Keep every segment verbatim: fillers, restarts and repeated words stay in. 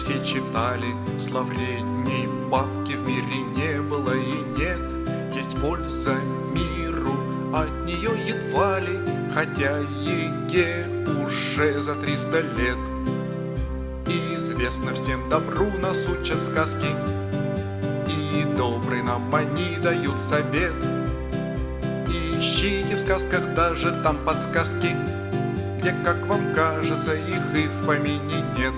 все читали, слов вредней бабки в мире не было и нет. Есть польза миру, от нее едва ли, хотя еге уже за триста лет. И известно всем добру нас учат сказки, и добрый нам они дают совет. Ищите в сказках даже там подсказки, где, как вам кажется, их и в помине нет.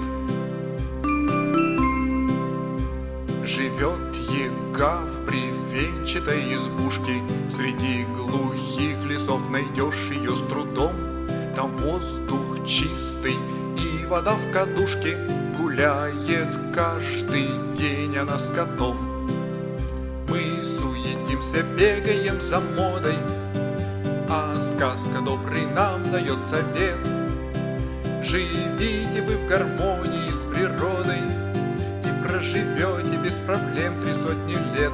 Живет яга в бревенчатой избушке, среди глухих лесов найдешь ее с трудом. Там воздух чистый и вода в кадушке, гуляет каждый день она с котом. Мы суетимся, бегаем за модой, а сказка добрый нам дает совет. Живите вы в гармонии с природой и проживете без проблем три сотни лет.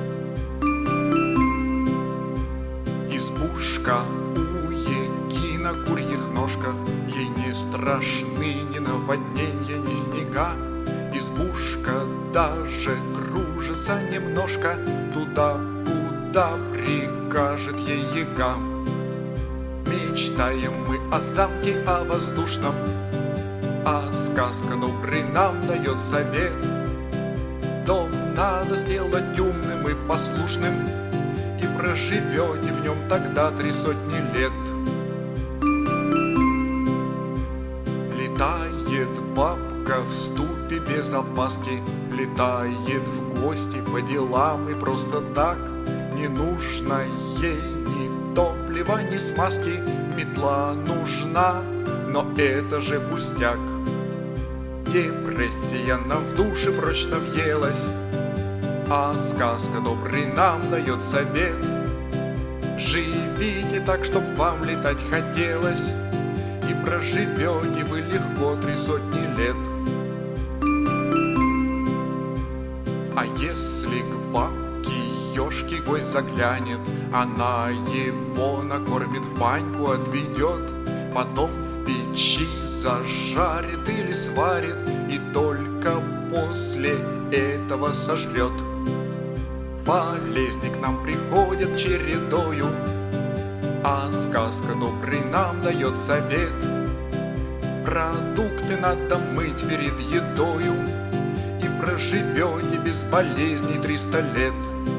Избушка у яги на курьих ножках, ей не страшны ни наводнения, ни снега. Избушка даже кружится немножко туда, куда прикажет ей яга. Мечтаем мы о замке, о воздушном, а сказка добрый нам дает совет. Дом надо сделать умным и послушным, и проживете в нем тогда три сотни лет. Летает бабка в ступе без опаски, летает в гости по делам и просто так. Не нужно ей ни топлива, ни смазки, метла нужна, но это же пустяк. Депрессия нам в душе прочно въелась, а сказка добрый нам дает совет. Живите так, чтоб вам летать хотелось, и проживете вы легко три сотни лет. А если к бабке ёшки гость заглянет, она его накормит, в баньку отведет, потом в печи зажарит или сварит, и только после этого сожрет. Болезни к нам приходят чередою, а сказка добрый нам дает совет. Продукты надо мыть перед едою, и проживете без болезней триста лет.